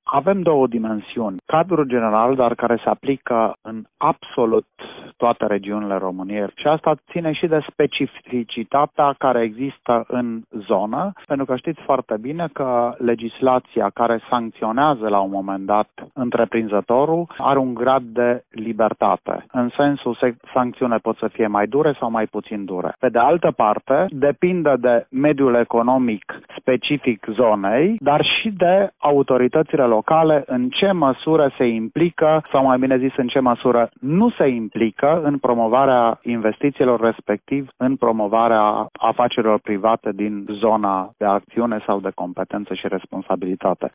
Avem două dimensiuni. Cadrul general, dar care se aplică în absolut toate regiunile României. Și asta ține și de specificitatea care există în zonă, pentru că știți foarte bine că legislația care sancționează la un moment dat întreprinzătorul are un grad de libertate. În sensul sancțiune pot să fie mai dure sau mai puțin dure. Pe de altă parte, depinde de mediul economic specific zonei, dar și de autoritățile locale în ce măsură se implică, sau mai bine zis în ce măsură nu se implică în promovarea investițiilor, respectiv în promovarea afacerilor private din zona de acțiune sau de competență și responsabilitate.